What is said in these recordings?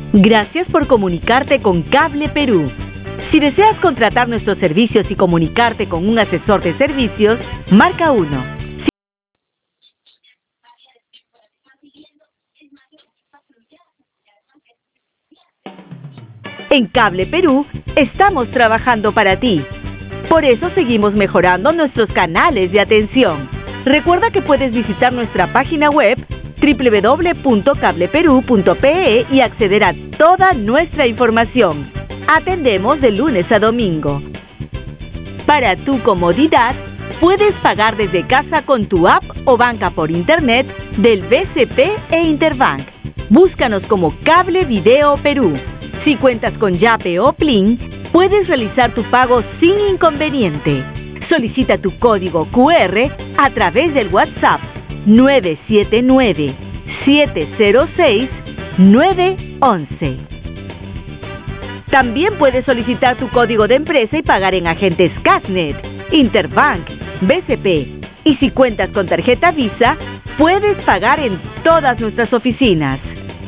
Gracias por comunicarte con Cable Perú. Si deseas contratar nuestros servicios y comunicarte con un asesor de servicios, marca 1. En Cable Perú, estamos trabajando para ti. Por eso seguimos mejorando nuestros canales de atención. Recuerda que puedes visitar nuestra página web www.cableperu.pe y acceder a toda nuestra información. Atendemos de lunes a domingo. Para tu comodidad, puedes pagar desde casa con tu app o banca por internet del BCP e Interbank. Búscanos como Cable Video Perú. Si cuentas con Yape o Plin, puedes realizar tu pago sin inconveniente. Solicita tu código QR a través del WhatsApp 979-706-911. También puedes solicitar tu código de empresa y pagar en agentes Casnet, Interbank, BCP. Y si cuentas con tarjeta Visa, puedes pagar en todas nuestras oficinas.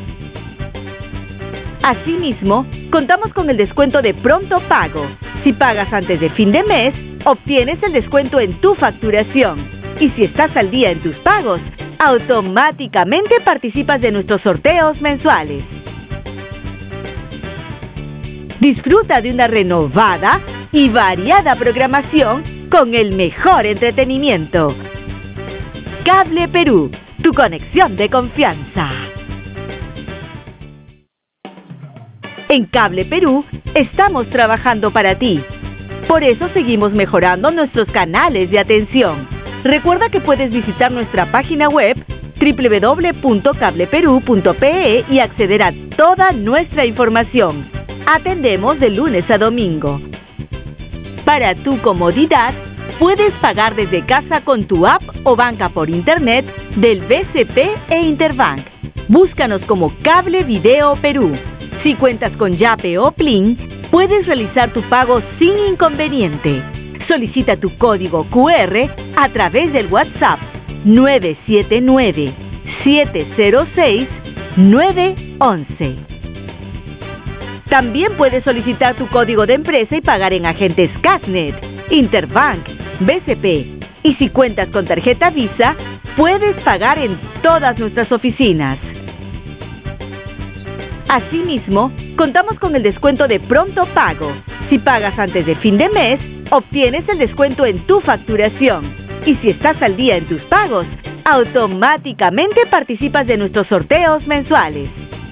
Asimismo, contamos con el descuento de pronto pago. Si pagas antes de fin de mes, obtienes el descuento en tu facturación. Y si estás al día en tus pagos, automáticamente participas de nuestros sorteos mensuales. Disfruta de una renovada y variada programación con el mejor entretenimiento. Cable Perú, tu conexión de confianza. En Cable Perú, estamos trabajando para ti. Por eso seguimos mejorando nuestros canales de atención. Recuerda que puedes visitar nuestra página web www.cableperu.pe y acceder a toda nuestra información. Atendemos de lunes a domingo. Para tu comodidad, puedes pagar desde casa con tu app o banca por internet del BCP e Interbank. Búscanos como Cable Video Perú. Si cuentas con Yape o Plin, puedes realizar tu pago sin inconveniente. Solicita tu código QR a través del WhatsApp 979-706-911. También puedes solicitar tu código de empresa y pagar en agentes Casnet, Interbank, BCP. Y si cuentas con tarjeta Visa, puedes pagar en todas nuestras oficinas. Asimismo, contamos con el descuento de pronto pago. Si pagas antes de fin de mes, obtienes el descuento en tu facturación. Y si estás al día en tus pagos, automáticamente participas de nuestros sorteos mensuales.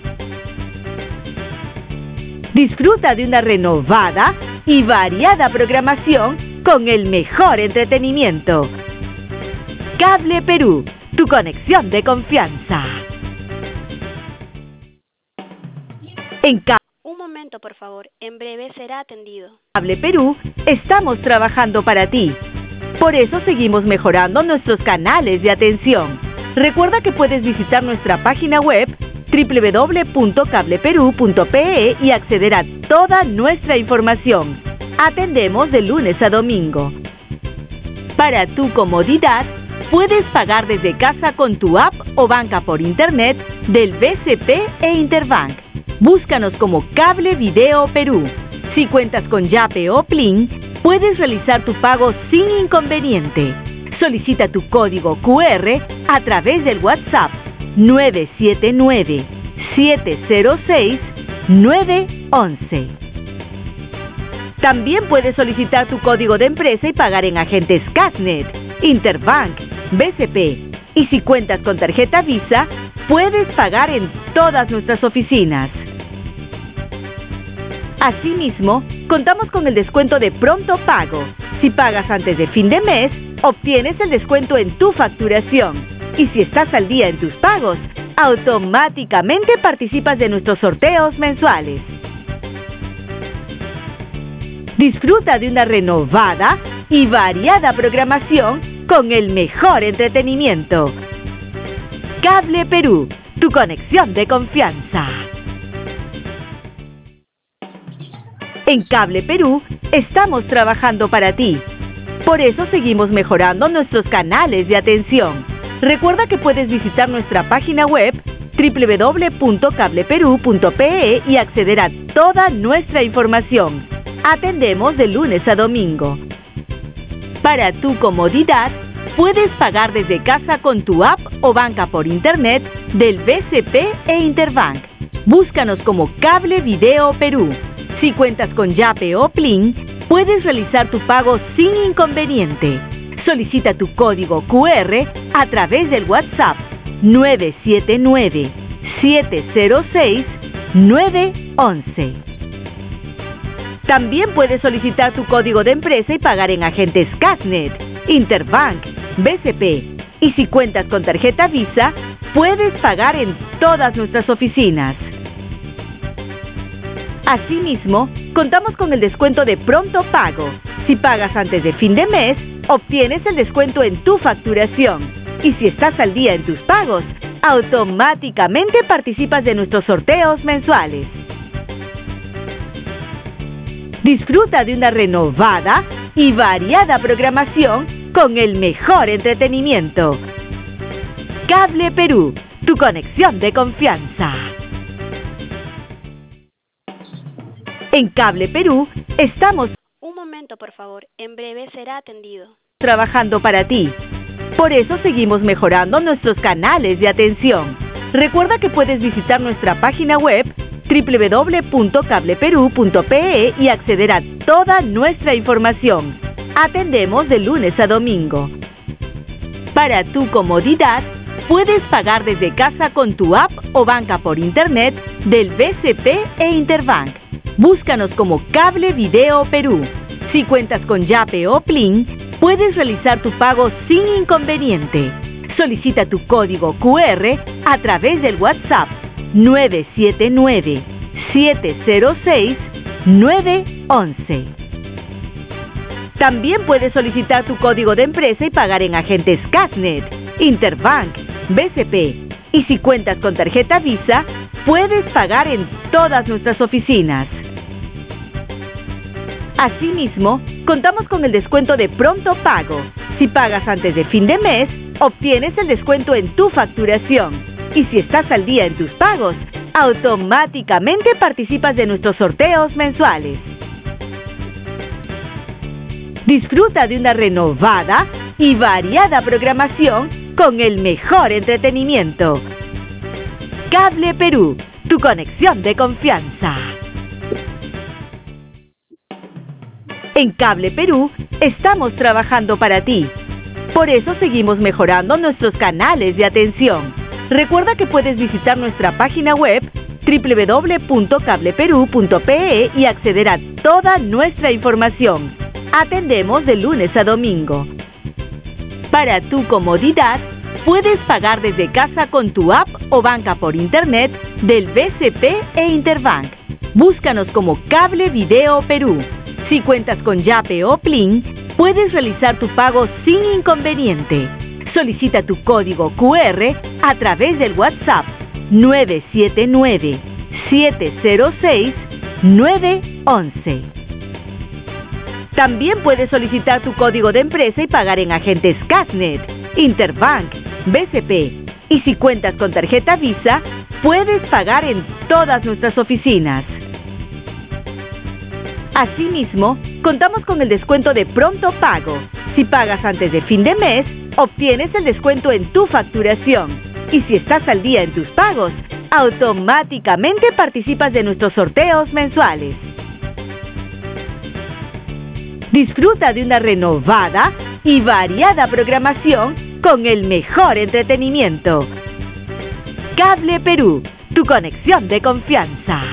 Disfruta de una renovada y variada programación con el mejor entretenimiento. Cable Perú, tu conexión de confianza. Un momento, por favor. En breve será atendido. Cable Perú, estamos trabajando para ti. Por eso seguimos mejorando nuestros canales de atención. Recuerda que puedes visitar nuestra página web www.cableperu.pe y acceder a toda nuestra información. Atendemos de lunes a domingo. Para tu comodidad, puedes pagar desde casa con tu app o banca por internet del BCP e Interbank. Búscanos como Cable Video Perú. Si cuentas con Yape o Plin, puedes realizar tu pago sin inconveniente. Solicita tu código QR a través del WhatsApp 979-706-911. También puedes solicitar tu código de empresa y pagar en agentes Casnet, Interbank, BCP. Y si cuentas con tarjeta Visa, puedes pagar en todas nuestras oficinas. Asimismo, contamos con el descuento de pronto pago. Si pagas antes de fin de mes, obtienes el descuento en tu facturación. Y si estás al día en tus pagos, automáticamente participas de nuestros sorteos mensuales. Disfruta de una renovada y variada programación con el mejor entretenimiento. Cable Perú, tu conexión de confianza. En Cable Perú, estamos trabajando para ti. Por eso seguimos mejorando nuestros canales de atención. Recuerda que puedes visitar nuestra página web www.cableperú.pe y acceder a toda nuestra información. Atendemos de lunes a domingo. Para tu comodidad, puedes pagar desde casa con tu app o banca por internet del BCP e Interbank. Búscanos como Cable Video Perú. Si cuentas con Yape o Plin, puedes realizar tu pago sin inconveniente. Solicita tu código QR a través del WhatsApp 979-706-911. También puedes solicitar tu código de empresa y pagar en agentes Casnet, Interbank, BCP. Y si cuentas con tarjeta Visa, puedes pagar en todas nuestras oficinas. Asimismo, contamos con el descuento de pronto pago. Si pagas antes de fin de mes, obtienes el descuento en tu facturación. Y si estás al día en tus pagos, automáticamente participas de nuestros sorteos mensuales. Disfruta de una renovada y variada programación con el mejor entretenimiento. Cable Perú, tu conexión de confianza. En Cable Perú estamos Un momento, por favor. En breve será atendido. trabajando para ti. Por eso seguimos mejorando nuestros canales de atención. Recuerda que puedes visitar nuestra página web www.cableperú.pe y acceder a toda nuestra información. Atendemos de lunes a domingo. Para tu comodidad, puedes pagar desde casa con tu app o banca por internet del BCP e Interbank. Búscanos como Cable Video Perú. Si cuentas con Yape o Plin, puedes realizar tu pago sin inconveniente. Solicita tu código QR a través del WhatsApp 979-706-911. También puedes solicitar tu código de empresa y pagar en agentes Casnet, Interbank, BCP. Y si cuentas con tarjeta Visa, puedes pagar en todas nuestras oficinas. Asimismo, contamos con el descuento de pronto pago. Si pagas antes de fin de mes, obtienes el descuento en tu facturación. Y si estás al día en tus pagos, automáticamente participas de nuestros sorteos mensuales. Disfruta de una renovada y variada programación con el mejor entretenimiento. Cable Perú, tu conexión de confianza. En Cable Perú estamos trabajando para ti. Por eso seguimos mejorando nuestros canales de atención. Recuerda que puedes visitar nuestra página web www.cableperú.pe y acceder a toda nuestra información. Atendemos de lunes a domingo. Para tu comodidad, puedes pagar desde casa con tu app o banca por internet del BCP e Interbank. Búscanos como Cable Video Perú. Si cuentas con Yape o Plin, puedes realizar tu pago sin inconveniente. Solicita tu código QR a través del WhatsApp 979-706-911. También puedes solicitar tu código de empresa y pagar en agentes Casnet, Interbank, BCP. Y si cuentas con tarjeta Visa, puedes pagar en todas nuestras oficinas. Asimismo, contamos con el descuento de pronto pago. Si pagas antes de fin de mes, obtienes el descuento en tu facturación. Y si estás al día en tus pagos, automáticamente participas de nuestros sorteos mensuales. Disfruta de una renovada y variada programación con el mejor entretenimiento. Cable Perú, tu conexión de confianza.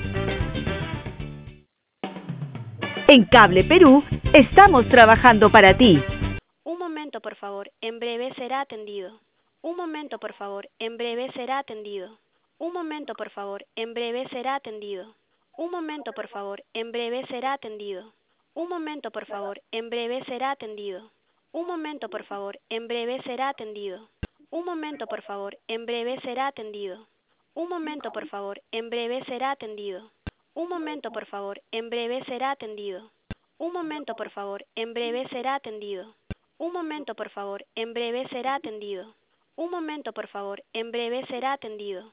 En Cable Perú estamos trabajando para ti. Un momento, por favor. En breve será atendido. Un momento, por favor. En breve será atendido. Un momento, por favor. En breve será atendido. Un momento, por favor. En breve será atendido. Un momento, por favor. En breve será atendido. Un momento, por favor. En breve será atendido. Un momento, por favor. En breve será atendido. Un momento, por favor. En breve será atendido. Un momento, por favor. En breve será atendido. Un momento, por favor. En breve será atendido. Un momento, por favor. En breve será atendido. Un momento, por favor. En breve será atendido.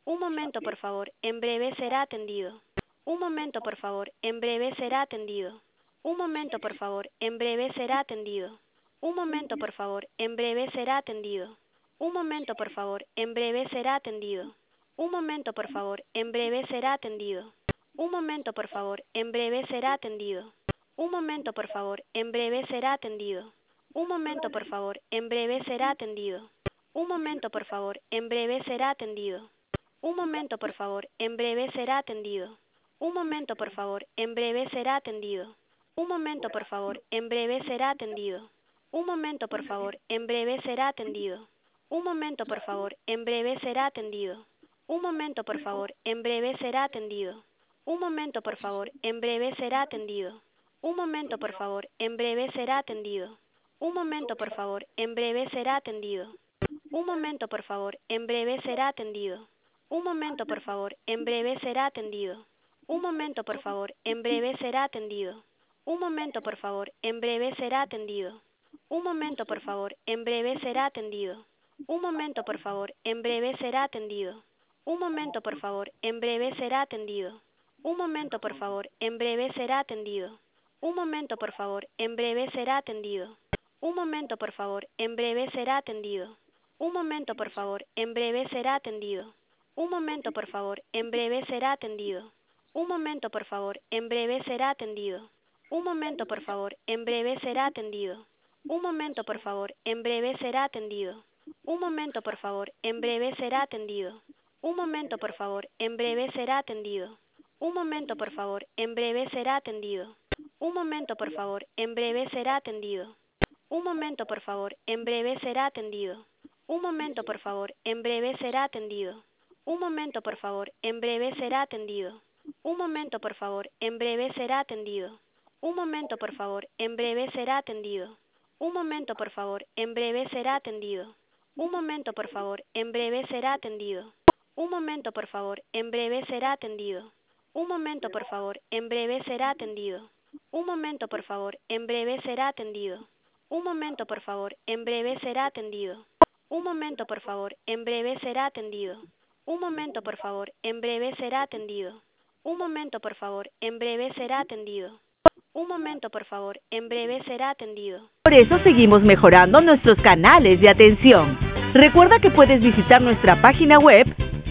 Un momento, por favor, en breve será atendido. Un momento, por favor, en breve será atendido. Un momento, por favor, en breve será atendido. Un momento, por favor, en breve será atendido. Un momento, por favor, en breve será atendido. Un momento, por favor, en breve será atendido. Un momento, por favor, en breve será atendido. Un momento, por favor, en breve será atendido. Un momento, por favor, en breve será atendido. Un momento, por favor, en breve será atendido. Un momento, por favor, en breve será atendido. Un momento, por favor, en breve será atendido. Un momento, por favor, en breve será atendido. Un momento, por favor, en breve será atendido. Un momento, por favor, en breve será atendido. Un momento, por favor, en breve será atendido. Un momento, por favor, en breve será atendido. Un momento, por favor, en breve será atendido. Un momento, por favor, en breve será atendido. Un momento, por favor, en breve será atendido. Un momento, por favor, en breve será atendido. Un momento, por favor, en breve será atendido. Un momento, por favor, en breve será atendido. Un momento, por favor, en breve será atendido. Un momento, por favor, en breve será atendido. Un momento, por favor, en breve será atendido. Un momento, por favor, en breve será atendido. Un momento, por favor, en breve será atendido. Un momento, por favor, en breve será atendido. Un momento, por favor, en breve será atendido. Un momento, por favor, en breve será atendido. Un momento, por favor, en breve será atendido. Un momento, por favor, en breve será atendido. Un momento, por favor, en breve será atendido. Un momento, por favor, en breve será atendido. Un momento, por favor, en breve será atendido. Un momento, por favor, en breve será atendido. Un momento, por favor, en breve será atendido. Un momento, por favor, en breve será atendido. Un momento, por favor, en breve será atendido. Un momento, por favor, en breve será atendido. Un momento, por favor, en breve será atendido. Un momento, por favor, en breve será atendido. Un momento, por favor, en breve será atendido. Un momento, por favor, en breve será atendido. Un momento, por favor, en breve será atendido. Un momento, por favor, en breve será atendido. Un momento, por favor, en breve será atendido. Un momento, por favor, en breve será atendido. Un momento, por favor, en breve será atendido. Un momento, por favor, en breve será atendido. Un momento, por favor, en breve será atendido. Un momento, por favor, en breve será atendido. Por eso seguimos mejorando nuestros canales de atención. Recuerda que puedes visitar nuestra página web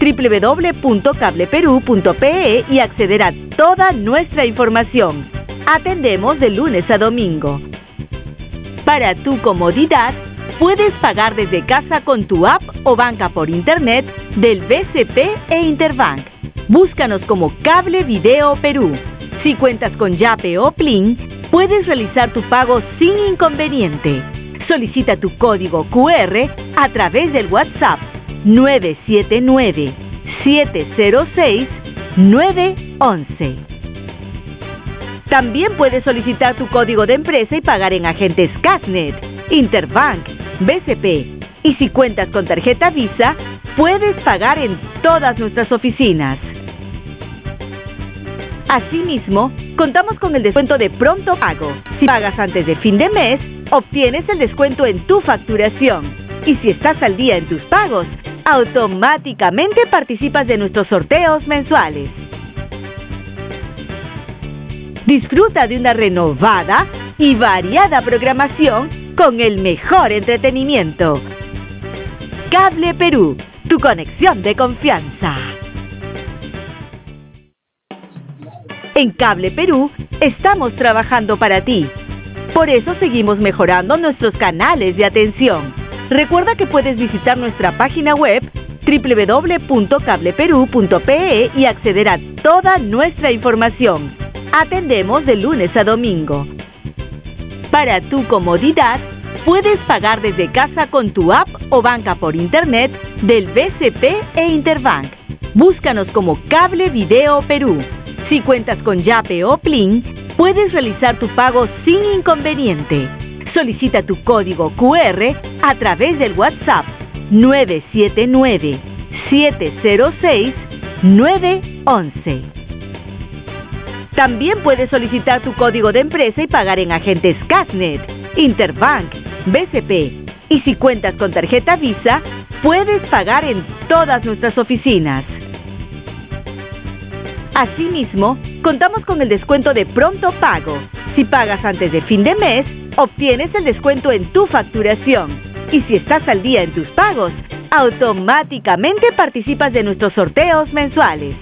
www.cableperú.pe y acceder a toda nuestra información. Atendemos de lunes a domingo. Para tu comodidad, puedes pagar desde casa con tu app o banca por internet del BCP e Interbank. Búscanos como Cable Video Perú. Si cuentas con Yape o Plin, puedes realizar tu pago sin inconveniente. Solicita tu código QR a través del WhatsApp 979-706-911. También puedes solicitar tu código de empresa y pagar en agentes Casnet, Interbank, BCP. Y si cuentas con tarjeta Visa, puedes pagar en todas nuestras oficinas. Asimismo, contamos con el descuento de pronto pago. Si pagas antes de fin de mes, obtienes el descuento en tu facturación. Y si estás al día en tus pagos, automáticamente participas de nuestros sorteos mensuales. Disfruta de una renovada y variada programación con el mejor entretenimiento. Cable Perú, tu conexión de confianza. En Cable Perú estamos trabajando para ti. Por eso seguimos mejorando nuestros canales de atención. Recuerda que puedes visitar nuestra página web www.cableperú.pe y acceder a toda nuestra información. Atendemos de lunes a domingo. Para tu comodidad, puedes pagar desde casa con tu app o banca por internet del BCP e Interbank. Búscanos como Cable Video Perú. Si cuentas con Yape o Plin, puedes realizar tu pago sin inconveniente. Solicita tu código QR a través del WhatsApp 979-706-911. También puedes solicitar tu código de empresa y pagar en agentes Casnet, Interbank, BCP. Y si cuentas con tarjeta Visa, puedes pagar en todas nuestras oficinas. Asimismo, contamos con el descuento de pronto pago. Si pagas antes de fin de mes, obtienes el descuento en tu facturación. Y si estás al día en tus pagos, automáticamente participas de nuestros sorteos mensuales.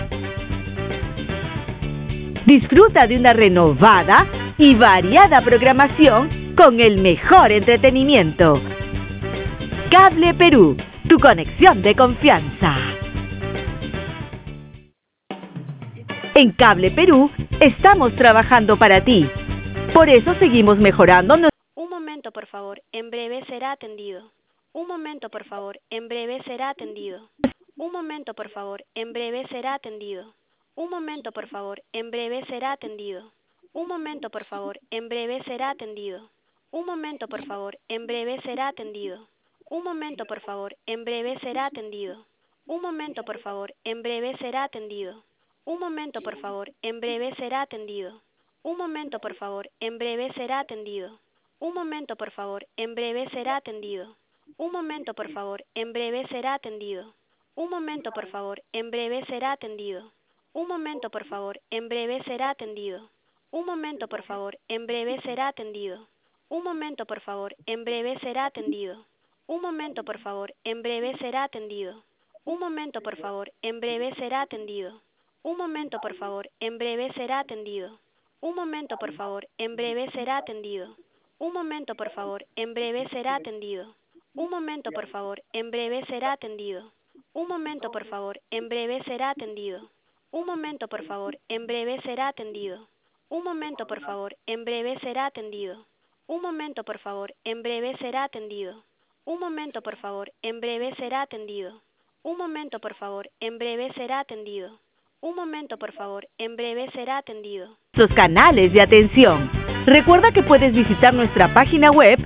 Disfruta de una renovada y variada programación con el mejor entretenimiento. Cable Perú, tu conexión de confianza. En Cable Perú estamos trabajando para ti. Por eso seguimos mejorando. Un momento, por favor. En breve será atendido. Un momento, por favor. En breve será atendido. Un momento, por favor. En breve será atendido. Un momento, por favor. En breve será atendido. Un momento, por favor. En breve será atendido. Un momento, por favor. En breve será atendido. Un momento, por favor. En breve será atendido. Un momento, por favor. En breve será atendido. Un momento, por favor. En breve será atendido. Un momento, por favor. En breve será atendido. Un momento, por favor. En breve será atendido. Un momento, por favor. En breve será atendido. Un momento, por favor. En breve será atendido. Un momento, por favor. En breve será atendido. Un momento, por favor. En breve será atendido. Un momento, por favor. En breve será atendido. Un momento, por favor. En breve será atendido. Un momento, por favor. En breve será atendido. Un momento, por favor. En breve será atendido. Un momento, por favor. En breve será atendido. Un momento, por favor. En breve será atendido. Un momento, por favor. En breve será atendido. Un momento, por favor. En breve será atendido. Un momento, por favor. En breve será atendido. Un momento, por favor. En breve será atendido. Un momento, por favor. En breve será atendido. Un momento, por favor. En breve será atendido. Un momento, por favor. En breve será atendido. Un momento, por favor. En breve será atendido. Nuestros canales de atención. Recuerda que puedes visitar nuestra página web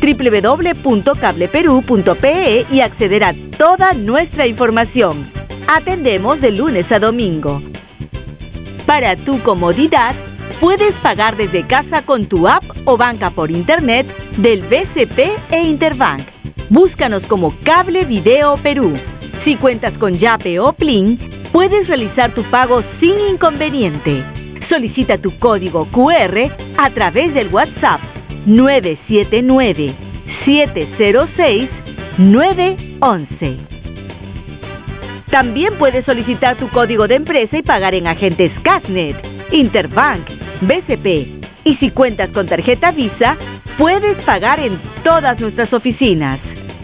www.cableperu.pe y acceder a toda nuestra información. Atendemos de lunes a domingo. Para tu comodidad, puedes pagar desde casa con tu app o banca por internet del BCP e Interbank. Búscanos como Cable Video Perú. Si cuentas con Yape o Plin, puedes realizar tu pago sin inconveniente. Solicita tu código QR a través del WhatsApp 979-706-911. También puedes solicitar tu código de empresa y pagar en agentes Casnet, Interbank, BCP. Y si cuentas con tarjeta Visa, puedes pagar en todas nuestras oficinas.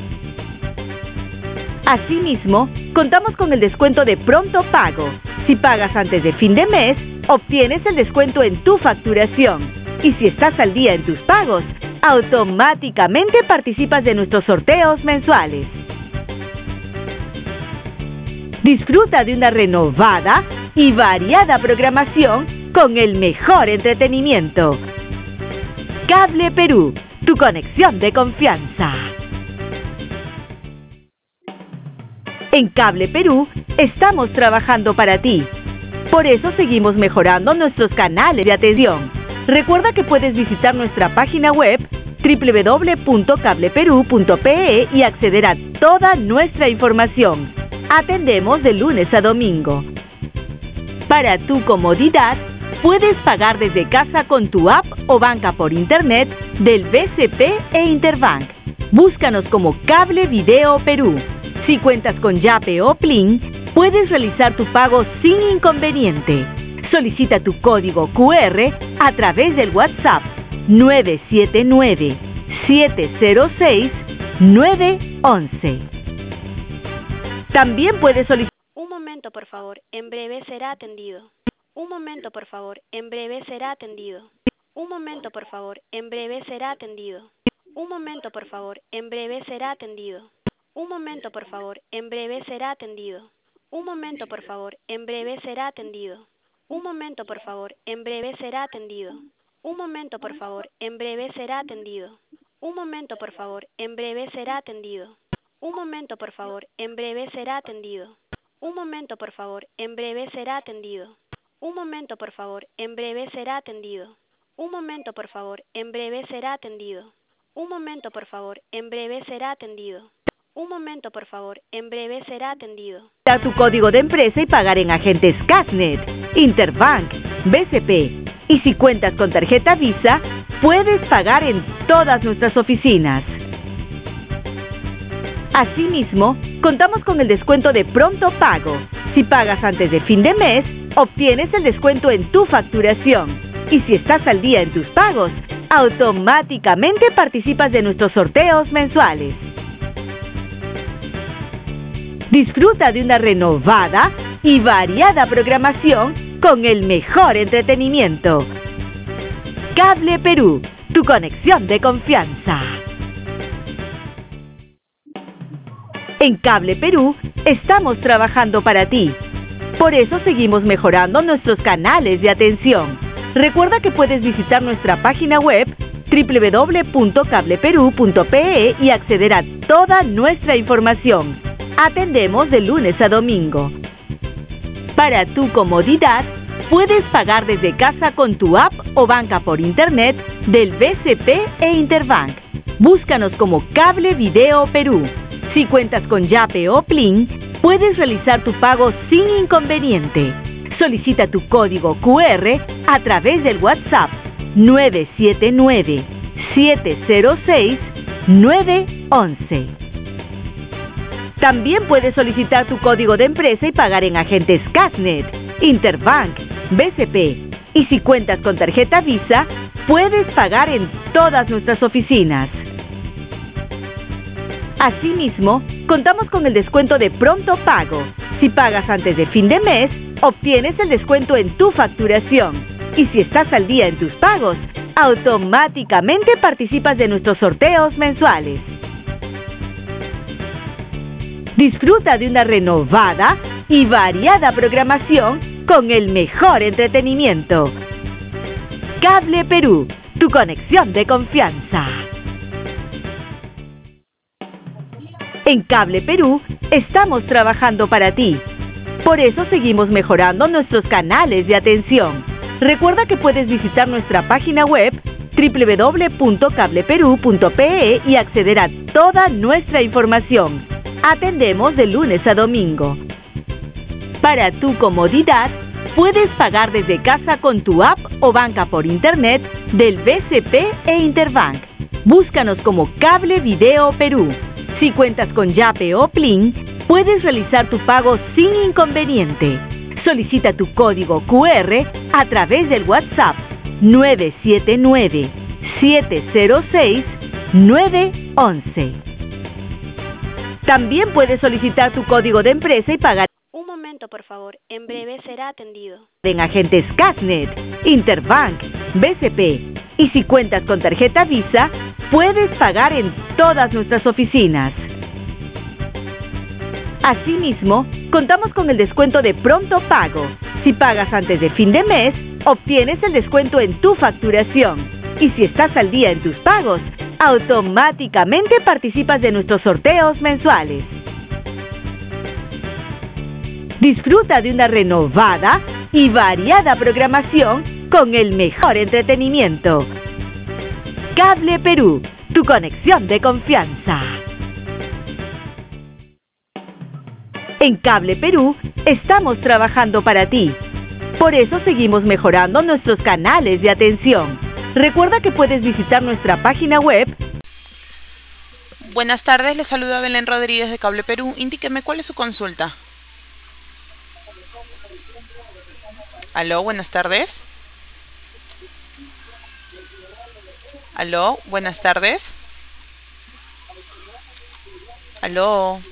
Asimismo, contamos con el descuento de pronto pago. Si pagas antes de fin de mes, obtienes el descuento en tu facturación. Y si estás al día en tus pagos, automáticamente participas de nuestros sorteos mensuales. Disfruta de una renovada y variada programación con el mejor entretenimiento. Cable Perú, tu conexión de confianza. En Cable Perú estamos trabajando para ti. Por eso seguimos mejorando nuestros canales de atención. Recuerda que puedes visitar nuestra página web www.cableperu.pe y acceder a toda nuestra información. Atendemos de lunes a domingo. Para tu comodidad, puedes pagar desde casa con tu app o banca por internet del BCP e Interbank. Búscanos como Cable Video Perú. Si cuentas con Yape o Plin, puedes realizar tu pago sin inconveniente. Solicita tu código QR a través del WhatsApp 979-706-911. También puedes solicitar... Un momento, por favor. En breve será atendido. Un momento, por favor. En breve será atendido. Un momento, por favor. En breve será atendido. Un momento, por favor. En breve será atendido. Un momento, por favor. En breve será atendido. Un momento, por favor. En breve será atendido. Un momento, por favor. En breve será atendido. Un momento, por favor. En breve será atendido. Un momento, por favor. En breve será atendido. Un momento, por favor. En breve será atendido. Un momento, por favor. En breve será atendido. Un momento, por favor. En breve será atendido. Un momento, por favor. En breve será atendido. Un momento, por favor. En breve será atendido. Un momento, por favor. En breve será atendido. Tu código de empresa y pagar en agentes Casnet, Interbank, BCP. Y si cuentas con tarjeta Visa, puedes pagar en todas nuestras oficinas. Asimismo, contamos con el descuento de Pronto Pago. Si pagas antes de fin de mes, obtienes el descuento en tu facturación. Y si estás al día en tus pagos, automáticamente participas de nuestros sorteos mensuales. Disfruta de una renovada y variada programación con el mejor entretenimiento. Cable Perú, tu conexión de confianza. En Cable Perú estamos trabajando para ti. Por eso seguimos mejorando nuestros canales de atención. Recuerda que puedes visitar nuestra página web www.cableperu.pe y acceder a toda nuestra información. Atendemos de lunes a domingo. Para tu comodidad, puedes pagar desde casa con tu app o banca por internet del BCP e Interbank. Búscanos como Cable Video Perú. Si cuentas con Yape o Plin, puedes realizar tu pago sin inconveniente. Solicita tu código QR a través del WhatsApp 979-706-911. También puedes solicitar tu código de empresa y pagar en agentes Casnet, Interbank, BCP. Y si cuentas con tarjeta Visa, puedes pagar en todas nuestras oficinas. Asimismo, contamos con el descuento de Pronto Pago. Si pagas antes de fin de mes, obtienes el descuento en tu facturación. Y si estás al día en tus pagos, automáticamente participas de nuestros sorteos mensuales. Disfruta de una renovada y variada programación con el mejor entretenimiento. Cable Perú, tu conexión de confianza. En Cable Perú estamos trabajando para ti. Por eso seguimos mejorando nuestros canales de atención. Recuerda que puedes visitar nuestra página web www.cableperu.pe y acceder a toda nuestra información. Atendemos de lunes a domingo. Para tu comodidad, puedes pagar desde casa con tu app o banca por internet del BCP e Interbank. Búscanos como Cable Video Perú. Si cuentas con Yape o Plin, puedes realizar tu pago sin inconveniente. Solicita tu código QR a través del WhatsApp 979-706-911. También puedes solicitar tu código de empresa y pagar. Un momento, por favor. En breve será atendido. En agentes Casnet, Interbank, BCP. Y si cuentas con tarjeta Visa, puedes pagar en todas nuestras oficinas. Asimismo, contamos con el descuento de Pronto Pago. Si pagas antes de fin de mes, obtienes el descuento en tu facturación. Y si estás al día en tus pagos, automáticamente participas de nuestros sorteos mensuales. Disfruta de una renovada y variada programación con el mejor entretenimiento. Cable Perú, tu conexión de confianza. En Cable Perú estamos trabajando para ti. Por eso seguimos mejorando nuestros canales de atención. Recuerda que puedes visitar nuestra página web. Buenas tardes, le saluda Belén Rodríguez de Cable Perú. Indíqueme cuál es su consulta. Aló, buenas tardes. Aló, buenas tardes. Aló.